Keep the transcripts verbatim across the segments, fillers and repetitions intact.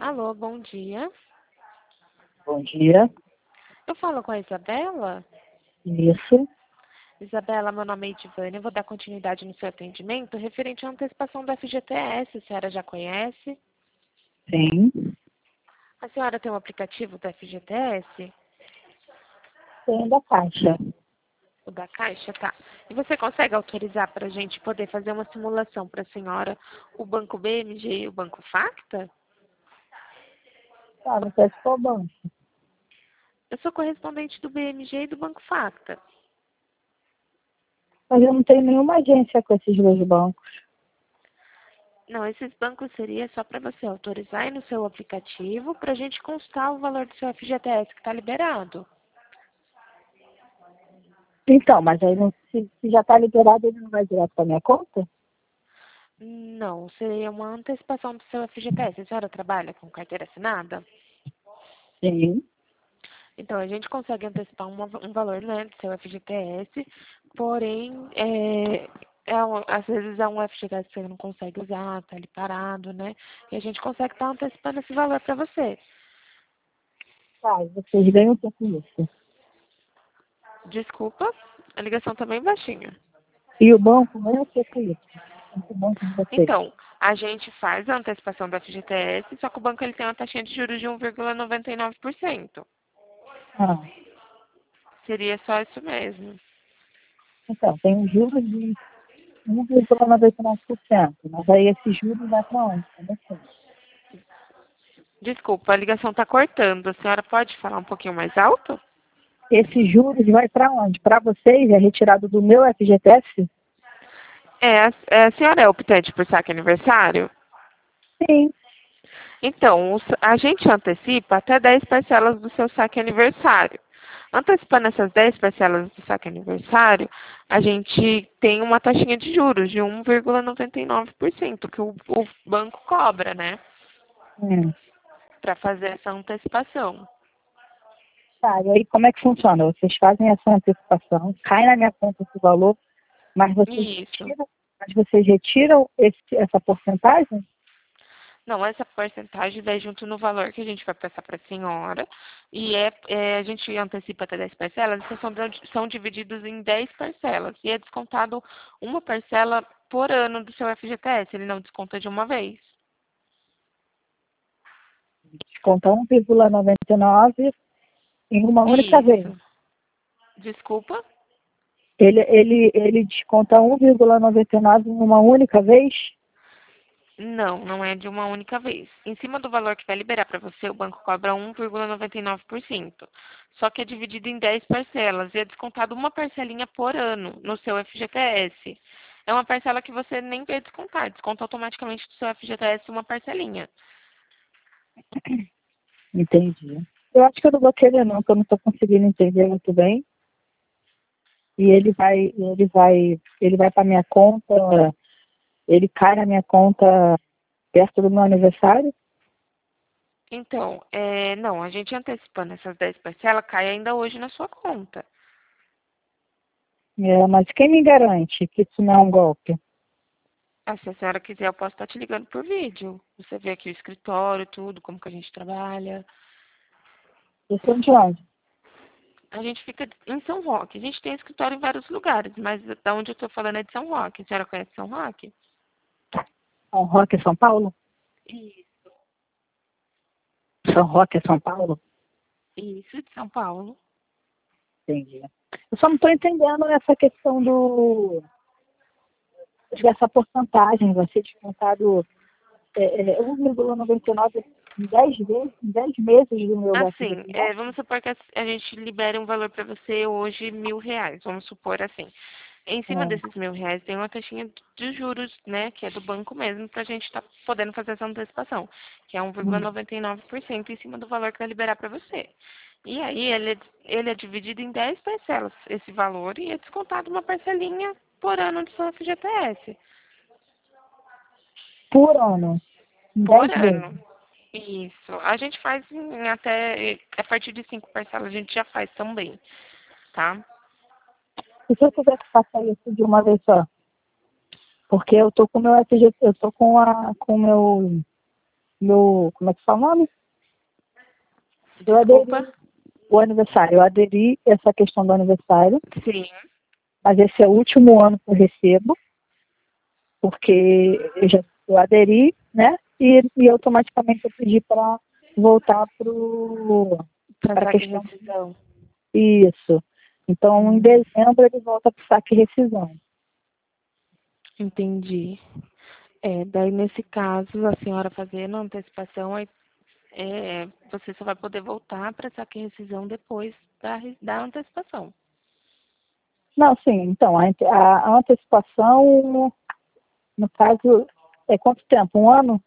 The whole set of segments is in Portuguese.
Alô, bom dia. Bom dia. Eu falo com a Isabela. Isso. Isabela, meu nome é Edivânia. Eu vou dar continuidade no seu atendimento referente à antecipação do F G T S. A senhora já conhece? Sim. A senhora tem um aplicativo do F G T S? Tem da Caixa. O da Caixa, tá. E você consegue autorizar para a gente poder fazer uma simulação para a senhora o Banco B M G e o Banco Facta? Tá, você é de qual banco? Eu sou correspondente do B M G e do Banco Facta. Mas eu não tenho nenhuma agência com esses dois bancos. Não, esses bancos seria só para você autorizar aí no seu aplicativo para a gente constar o valor do seu F G T S que está liberado. Então, mas aí não, se, se já está liberado, ele não vai direto para minha conta? Não, seria uma antecipação do seu F G T S. A senhora trabalha com carteira assinada? Sim. Então, a gente consegue antecipar uma, um valor, né, do seu F G T S, porém, é, é um- às vezes é um F G T S que você não consegue usar, tá ali parado, né? E a gente consegue estar antecipando esse valor para você. Tá, e vocês ganham o que com isso? Desculpa, a ligação tá bem baixinha. E o banco ganha o que com isso? Esse banco de vocês. Então, a gente faz a antecipação do F G T S, só que o banco ele tem uma taxinha de juros de um vírgula noventa e nove por cento. Ah, Seria só isso mesmo. então, tem um juros de um vírgula noventa e nove por cento. Mas aí esse juros vai para onde? Para vocês. Desculpa, a ligação está cortando. A senhora pode falar um pouquinho mais alto? Esse juros vai para onde? Para vocês? É retirado do meu F G T S? É, a, é, a senhora é optante por saque aniversário? Sim. Então, os- a gente antecipa até dez parcelas do seu saque aniversário. Antecipando essas dez parcelas do saque aniversário, a gente tem uma taxinha de juros de um vírgula noventa e nove por cento que o, o banco cobra, né? Hum. Para fazer essa antecipação. Tá, e aí como é que funciona? Vocês fazem essa antecipação, cai na minha conta esse valor, mas vocês Isso. retiram, mas vocês retiram esse, essa porcentagem? Não, essa porcentagem vai junto no valor que a gente vai passar para a senhora. E é, é, a gente antecipa até dez parcelas, então são, são divididos em dez parcelas. E é descontado uma parcela por ano do seu F G T S, ele não desconta de uma vez. Desconta um vírgula noventa e nove em uma única vez. Isso. Desculpa? Ele, ele, ele desconta um vírgula noventa e nove em uma única vez? Não, não é de uma única vez. Em cima do valor que vai liberar para você, o banco cobra um vírgula noventa e nove por cento. Só que é dividido em dez parcelas e é descontado uma parcelinha por ano no seu F G T S. É uma parcela que você nem vai descontar, desconta automaticamente do seu F G T S uma parcelinha. Entendi. Eu acho que eu não vou querer não, porque eu não estou conseguindo entender muito bem. E ele vai, ele vai, ele vai para minha conta, ele cai na minha conta perto do meu aniversário? Então, é, não, a gente antecipando essas dez parcelas cai ainda hoje na sua conta. É, mas quem me garante que isso não é um golpe? Ah, se a senhora quiser, eu posso estar te ligando por vídeo. Você vê aqui o escritório, tudo, como que a gente trabalha. Isso é de onde? A gente fica em São Roque. A gente tem escritório em vários lugares, mas da onde eu estou falando é de São Roque. A senhora conhece São Roque? São Roque, São Paulo? Isso. São Roque, São Paulo? Isso, de São Paulo. Entendi. Eu só não estou entendendo essa questão do dessa porcentagem, vai ser descontado é, é, um vírgula noventa e nove em dez vezes, em dez meses do meu Assim, F G T S? é, vamos supor que a a gente libere um valor para você hoje mil reais. Vamos supor assim. Em cima É. desses mil reais tem uma taxinha de juros, né, que é do banco mesmo, para a gente estar podendo fazer essa antecipação, que é um vírgula Hum. noventa e nove por cento em cima do valor que vai liberar para você. E aí ele é, ele é dividido em dez parcelas, esse valor, e é descontado uma parcelinha por ano do seu F G T S. Por ano, em Por dez ano. meses. Isso. A gente faz em até, a partir de cinco parcelas a gente já faz também, tá? E se eu quiser que faça isso de uma vez só? Porque eu tô com o meu F G T, eu tô com a com o meu meu, como é que fala o nome? Eu Desculpa. aderi o aniversário, eu aderi essa questão do aniversário, Sim. mas esse é o último ano que eu recebo, porque eu já eu aderi, né? E, e automaticamente eu pedi para voltar Para para a saque e questão rescisão. disso. Então, em dezembro, ele volta para o saque e rescisão. Entendi. É, daí nesse caso, a senhora fazendo a antecipação, aí, é, você só vai poder voltar para saque e rescisão depois da, re- da antecipação. Não, sim, então, a, ante- a, a antecipação, no caso, é quanto tempo? Um ano?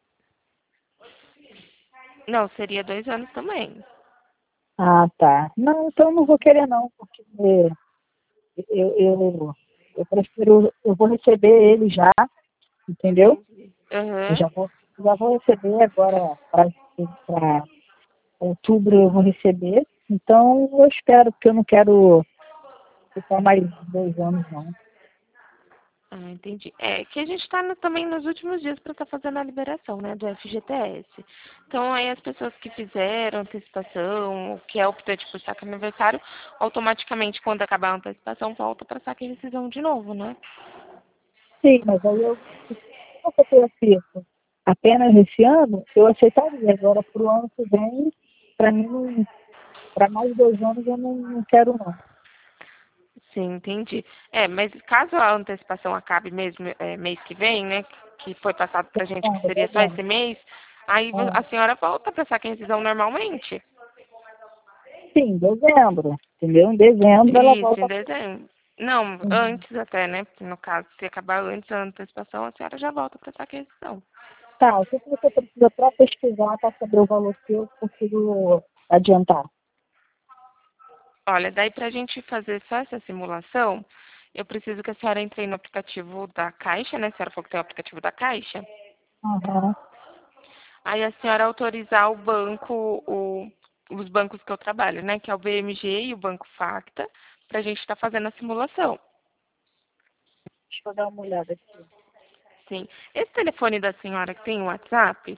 Não, seria dois anos também. Ah, tá. Não, então eu não vou querer não, porque eu, eu, eu prefiro, eu vou receber ele já, entendeu? Entendi. Eu Aham. já vou, já vou receber agora, para outubro eu vou receber. Então eu espero, porque eu não quero ficar mais dois anos, não. Ah, entendi. É que a gente está também nos últimos dias para estar fazendo a liberação, né, do F G T S. Então, aí as pessoas que fizeram antecipação, que é optante por saque aniversário, automaticamente, quando acabar a antecipação, volta para saque e rescisão de novo, né? Sim, mas aí eu, se você ter feito apenas esse ano, eu aceitaria. Agora, para o ano que vem, para mim, para mais dois anos, eu não, não quero, não. Sim, entendi. É, mas caso a antecipação acabe mesmo é, mês que vem, né, que foi passado para a gente que Dezembro, seria só dezembro. esse mês, aí vo- Ah, a senhora volta para saque e rescisão normalmente? sim, dezembro, entendeu? Em dezembro ela Isso, em volta. dezembro. Não, Uhum. antes até, né? Porque no caso, se acabar antes a antecipação, a senhora já volta para essa questão. Tá, o que que você precisa para pesquisar para saber o valor que eu consigo adiantar? Olha, daí para a gente fazer só essa simulação, eu preciso que a senhora entre no aplicativo da Caixa, né? A senhora falou que tem o aplicativo da Caixa. Aham, Aí a senhora autorizar o banco, o- os bancos que eu trabalho, né? Que é o B M G e o Banco Facta, para a gente estar fazendo a simulação. deixa eu dar uma olhada aqui. Sim. Esse telefone da senhora que tem o WhatsApp,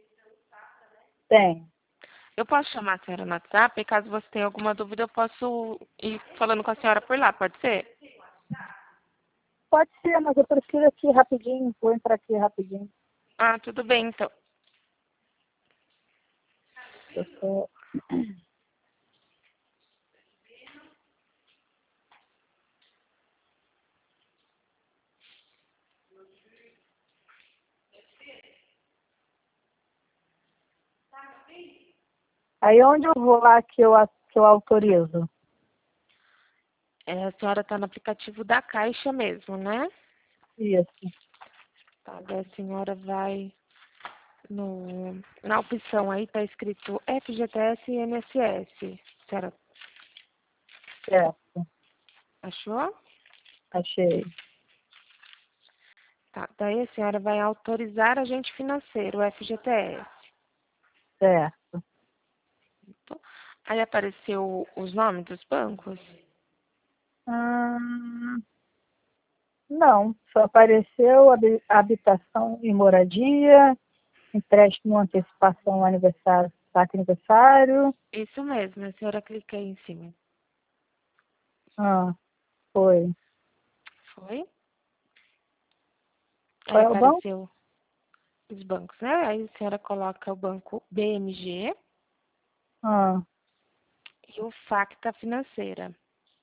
Tem. eu posso chamar a senhora no WhatsApp e caso você tenha alguma dúvida, eu posso ir falando com a senhora por lá, pode ser? Pode ser, mas eu preciso aqui rapidinho, vou entrar aqui rapidinho. Ah, tudo bem, então. Eu tô... Aí onde eu vou lá que eu, a- que eu autorizo? É, a senhora está no aplicativo da Caixa mesmo, né? Isso, Tá, daí a senhora vai no, na opção aí, tá escrito F G T S e I N S S. A senhora certo, achou? achei. Tá, daí a senhora vai autorizar agente financeiro, o F G T S. Certo. Aí apareceu os nomes dos bancos? Hum, não, só apareceu habi- habitação e moradia, empréstimo, antecipação, aniversário, saque aniversário. Isso mesmo, a senhora clica aí em cima. Ah, foi. Foi? Aí Qual é o banco? apareceu os bancos, né? Aí a senhora coloca o banco B M G Ah, e o Facta Financeira.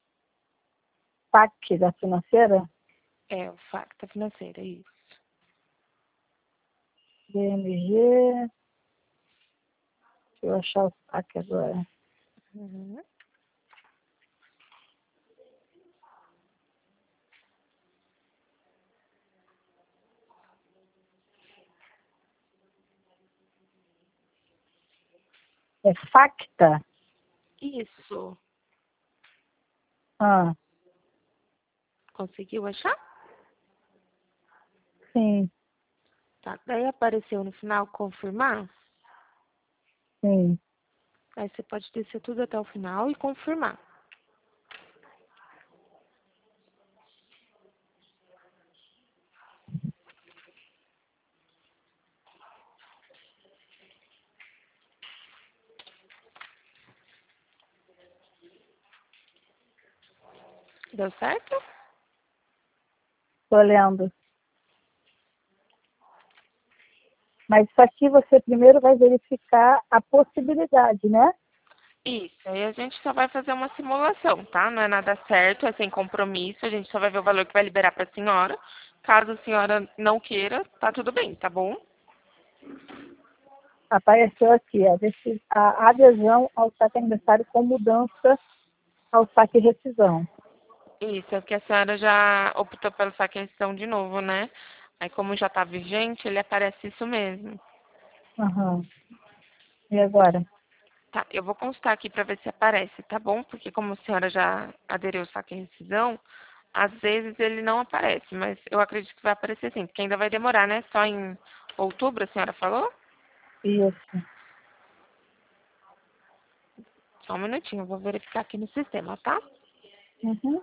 saque da financeira? É, o Facta Financeira, isso. B M G. Deixa eu achar o saque agora. Uhum. É Facta? Isso. Ah, Conseguiu achar? sim, Tá. Daí apareceu no final confirmar. sim. Aí você pode descer tudo até o final e confirmar. Deu certo? Tô lendo. Mas isso aqui você primeiro vai verificar a possibilidade, né? Isso, aí a gente só vai fazer uma simulação, tá? Não é nada certo, é sem compromisso, a gente só vai ver o valor que vai liberar para a senhora. Caso a senhora não queira, tá tudo bem, tá bom? Apareceu aqui, a, deci- a adesão ao saque aniversário com mudança ao saque rescisão. Isso, é porque a senhora já optou pelo saque rescisão de novo, né? Aí como já tá vigente, ele aparece isso mesmo. Aham. E agora? Tá, eu vou constar aqui para ver se aparece, tá bom? Porque como a senhora já aderiu ao saque rescisão, às vezes ele não aparece, mas eu acredito que vai aparecer sim, porque ainda vai demorar, né? Só em outubro, a senhora falou? Isso. Só um minutinho, eu vou verificar aqui no sistema, tá? Uhum.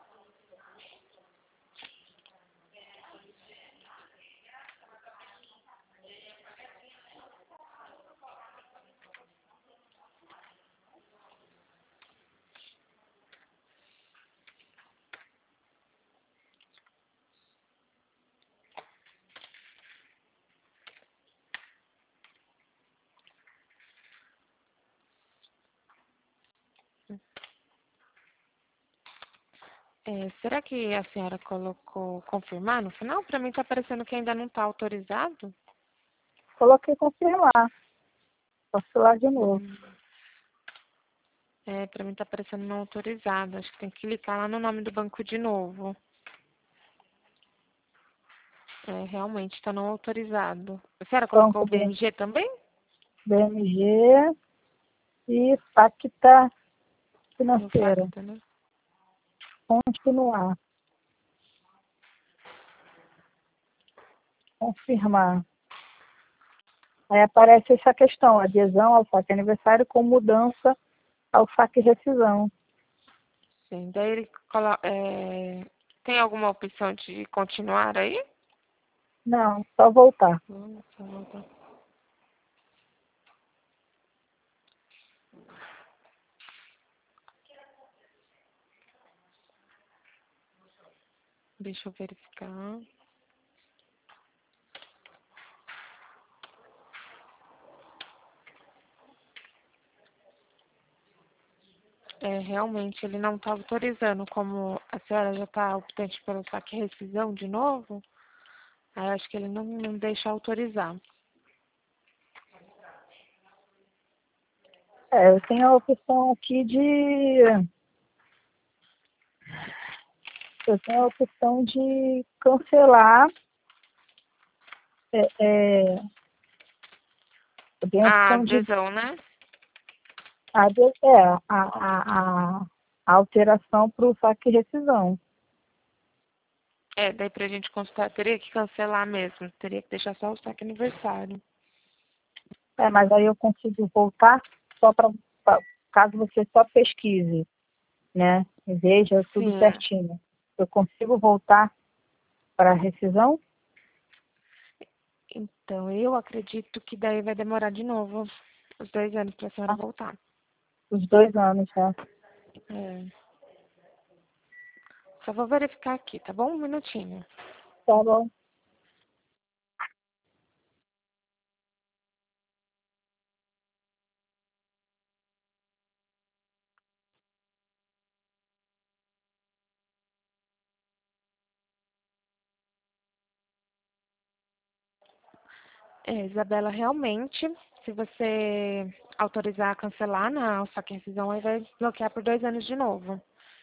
É, será que a senhora colocou confirmar no final? Para mim tá aparecendo que ainda não tá autorizado. Coloquei confirmar. Posso ir lá de novo. É, para mim tá aparecendo não autorizado. Acho que tem que clicar lá no nome do banco de novo. É, realmente tá não autorizado. A senhora colocou o Banco B B- M G também? BMG e Pacta No Financeira. Facta, né? Continuar. Confirmar. Aí aparece essa questão, adesão ao saque aniversário com mudança ao saque rescisão. Sim, daí ele colo... é... tem alguma opção de continuar aí? Não, só voltar. Não, só voltar. Deixa eu verificar. É, realmente ele não está autorizando, como a senhora já está optante pelo saque rescisão de novo, aí acho que ele não, não deixa autorizar. É, eu tenho a opção aqui de. Eu tenho a opção de cancelar. É, é, eu tenho a A opção de. adesão, né? A, de- é, a, a, a, a alteração para o saque rescisão. É, daí pra gente consultar, teria que cancelar mesmo, teria que deixar só o saque aniversário. É, mas aí eu consigo voltar só para. Caso você só pesquise, né? E veja tudo Sim, é. certinho. Eu consigo voltar para a rescisão? Então eu acredito que daí vai demorar de novo os dois anos pra senhora Ah, voltar. os dois anos, né? É. Só vou verificar aqui, tá bom? Um minutinho. Tá bom. É, Isabela, realmente, se você autorizar a cancelar na saque rescisão, aí vai bloquear por dois anos de novo.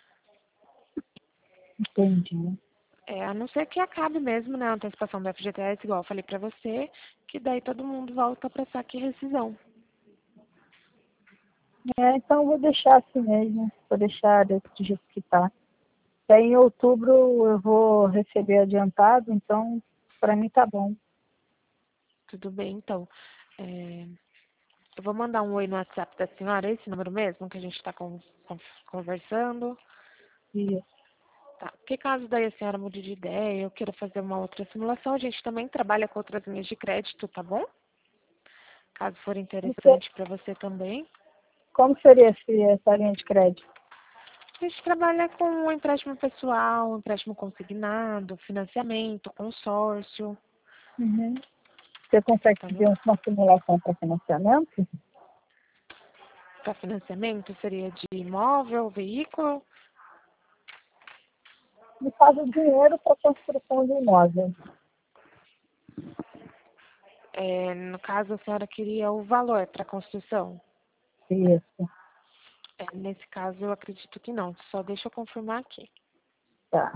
Entendi. É, a não ser que acabe mesmo, né, a antecipação do F G T S, igual eu falei pra você, que daí todo mundo volta pra saque e rescisão. É, então eu vou deixar assim mesmo. Vou deixar desse jeito que tá. Daí em outubro eu vou receber adiantado, então para mim tá bom. Tudo bem, então. É, eu vou mandar um oi no WhatsApp da senhora, esse número mesmo que a gente está con con conversando. E, Tá. Porque caso daí a senhora mude de ideia, eu queira fazer uma outra simulação, a gente também trabalha com outras linhas de crédito, tá bom? Caso for como se- interessante para você também. como seria esse, essa linha de crédito? A gente trabalha com empréstimo pessoal, empréstimo consignado, financiamento, consórcio, Uhum. Você consegue tá fazer bom? uma simulação para financiamento? Para financiamento seria de imóvel, veículo. Me faz o dinheiro para construção de imóvel. É, no caso, a senhora queria o valor para a construção. Isso, É, nesse caso, eu acredito que não. Só deixa eu confirmar aqui. tá.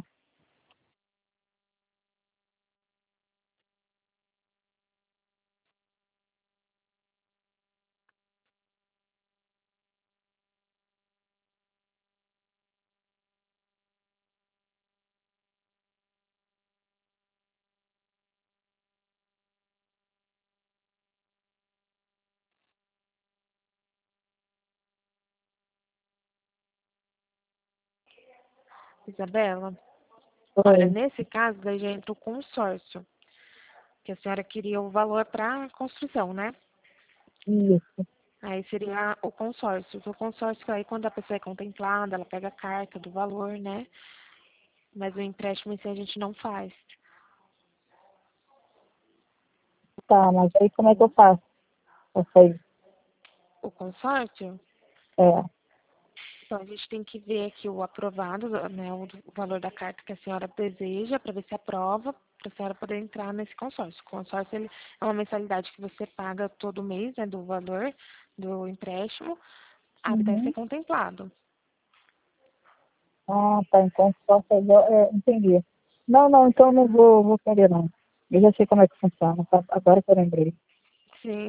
Isabela, olha, Oi, nesse caso, daí já entra o consórcio, que a senhora queria o valor para a construção, né? isso. Aí seria o consórcio. O consórcio, aí quando a pessoa é contemplada, ela pega a carta do valor, né? Mas o empréstimo em si a gente não faz. Tá, mas aí como é que eu faço? Essa aí. O consórcio, É. então a gente tem que ver aqui o aprovado, né? O o valor da carta que a senhora deseja, para ver se aprova, para a senhora poder entrar nesse consórcio. O consórcio ele é uma mensalidade que você paga todo mês, né? Do valor do empréstimo, até ser Uhum. contemplado. Ah, tá. Então só fazer. É, entendi. Não, não, então eu não vou, vou querer não. Eu já sei como é que funciona, tá? Agora que eu lembrei. Sim,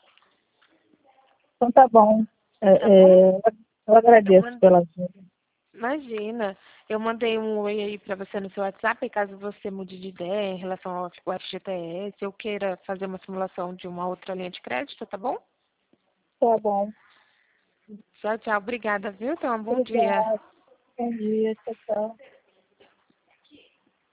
Então tá bom. É, tá bom? é, eu Eu agradeço man- pela ajuda. Imagina, eu mandei um oi aí para você no seu WhatsApp, caso você mude de ideia em relação ao ao F G T S, eu queira fazer uma simulação de uma outra linha de crédito, tá bom? Tá bom. Tchau, tchau. Obrigada, viu? Tenha um bom dia. Obrigada. Bom dia. Tchau, tchau.